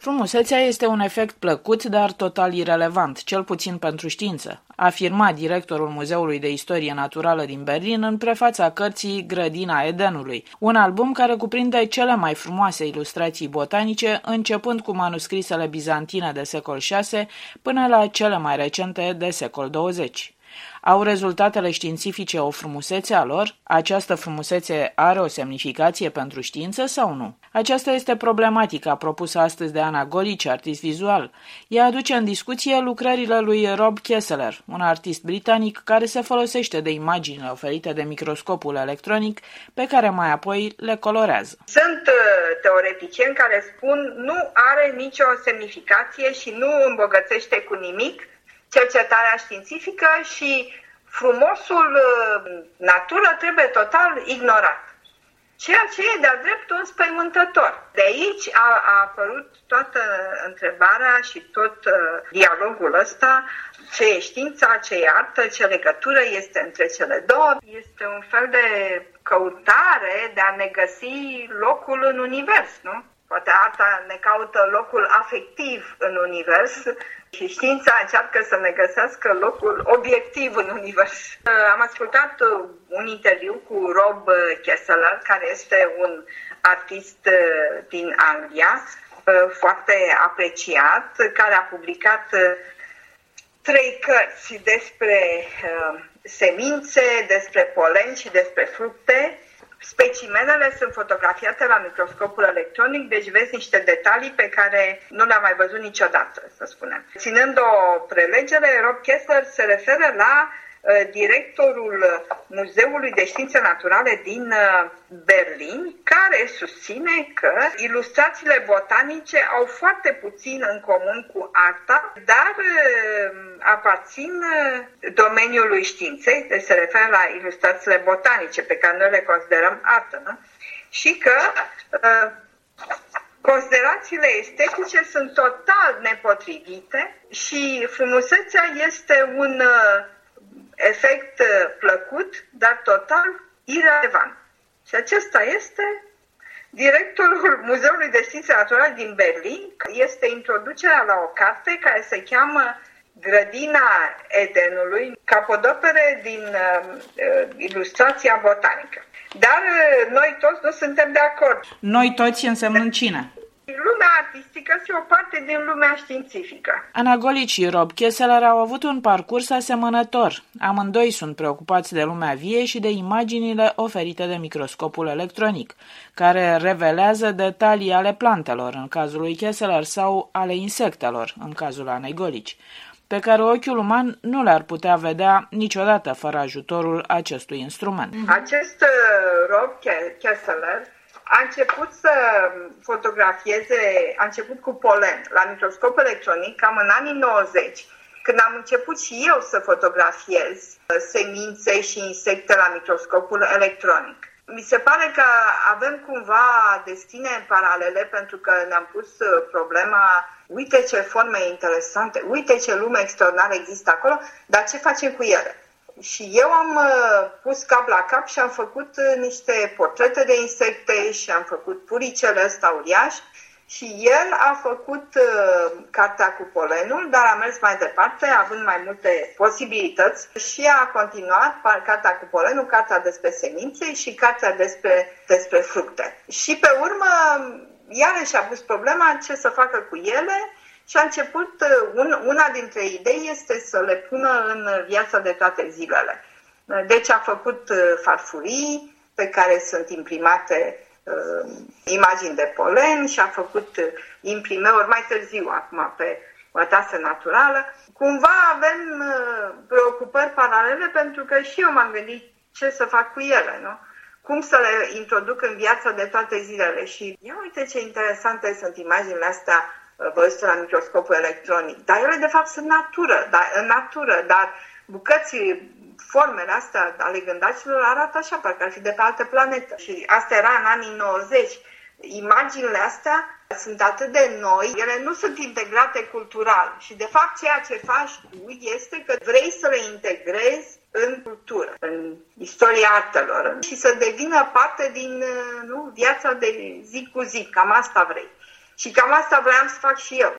Frumusețea este un efect plăcut, dar total irelevant, cel puțin pentru știință, afirma directorul Muzeului de Istorie Naturală din Berlin în prefața cărții Grădina Edenului, un album care cuprinde cele mai frumoase ilustrații botanice, începând cu manuscrisele bizantine de secol VI până la cele mai recente de secol XX. Au rezultatele științifice o frumusețe a lor? Această frumusețe are o semnificație pentru știință sau nu? Aceasta este problematica propusă astăzi de Ana Golici, artist vizual. Ea aduce în discuție lucrările lui Rob Kessler, un artist britanic care se folosește de imaginile oferite de microscopul electronic, pe care mai apoi le colorează. Sunt teoreticieni care spun nu are nicio semnificație și nu îmbogățește cu nimic cercetarea științifică și frumosul natură trebuie total ignorat. Ceea ce e de-a dreptul înspăimântător. De aici a apărut toată întrebarea și tot dialogul ăsta, ce e știința, ce e artă, ce legătură este între cele două. Este un fel de căutare de a ne găsi locul în univers, nu? Poate arta ne caută locul afectiv în univers și știința încearcă să ne găsească locul obiectiv în univers. Am ascultat un interviu cu Rob Kessler, care este un artist din Anglia, foarte apreciat, care a publicat 3 cărți despre semințe, despre polen și despre fructe. Specimenele sunt fotografiate la microscopul electronic, deci vezi niște detalii pe care nu le-am mai văzut niciodată, să spunem. Ținând o prelegere, Rob Kessler se referă la directorul Muzeului de Științe Naturale din Berlin, care susține că ilustrațiile botanice au foarte puțin în comun cu arta, dar aparțin domeniului științei, deci se referă la ilustrațiile botanice, pe care noi le considerăm artă, nu? Și că considerațiile estetice sunt total nepotrivite și frumusețea este un efect plăcut, dar total irelevant. Și acesta este directorul Muzeului de Științe Naturale din Berlin. Este introducerea la o carte care se cheamă Grădina Edenului, capodopere din ilustrația botanică. Dar noi toți nu suntem de acord. Noi toți însemnând cine? Lumea artistică și o parte din lumea științifică. Ana Golici și Rob Kessler au avut un parcurs asemănător. Amândoi sunt preocupați de lumea vie și de imaginile oferite de microscopul electronic, care revelează detalii ale plantelor, în cazul lui Kessler, sau ale insectelor, în cazul Anei Golici, pe care ochiul uman nu le-ar putea vedea niciodată fără ajutorul acestui instrument. Acest Rob Kessler a început să fotografieze, a început cu polen la microscop electronic cam în anii 90, când am început și eu să fotografiez semințe și insecte la microscopul electronic. Mi se pare că avem cumva destine paralele, pentru că ne-am pus problema, uite ce forme interesante, uite ce lume extraordinară există acolo, dar ce facem cu ele? Și eu am pus cap la cap și am făcut niște portrete de insecte și am făcut puricele ăsta uriaș și el a făcut cartea cu polenul, dar a mers mai departe, având mai multe posibilități și a continuat cartea cu polenul, cartea despre semințe și cartea despre fructe. Și pe urmă, iarăși a pus problema ce să facă cu ele. Și a început, una dintre idei este să le pună în viața de toate zilele. Deci a făcut farfurii pe care sunt imprimate imagini de polen și a făcut imprimeuri mai târziu, acum pe o tasă naturală. Cumva avem preocupări paralele, pentru că și eu m-am gândit ce să fac cu ele, nu? Cum să le introduc în viața de toate zilele. Și ia uite ce interesante sunt imaginile astea văzute la microscopul electronic. Dar ele de fapt sunt în natură, dar formele astea ale gândacilor arată așa, parcă ar fi de pe altă planetă. Și asta era în anii 90. Imaginile astea sunt atât de noi, ele nu sunt integrate cultural. Și de fapt ceea ce faci tu este că vrei să le integrezi în cultură, în istoria artelor și să devină parte din viața de zi cu zi. Cam asta vrei. Și cam asta vreau să fac și eu.